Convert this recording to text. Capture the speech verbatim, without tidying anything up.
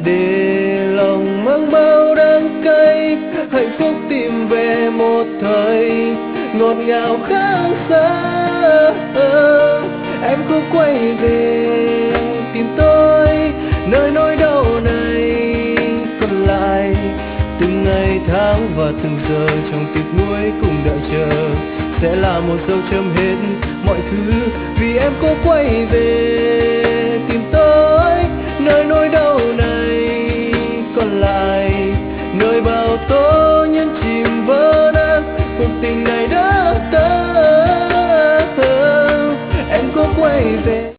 để lòng mang bao đắng cay, hạnh phúc tìm về một thời ngọt ngào khác xa. Em cứ quay về tìm tôi, nơi nỗi đau này còn lại. Từng ngày tháng và từng giờ trong tiếc nuối cùng đợi chờ, sẽ là một dấu chấm hết mọi thứ. Vì em cố quay về tìm tôi, nơi nỗi đau này còn lại, nơi bao tố nhẫn chìm vỡ nát cuộc tình này đã tới.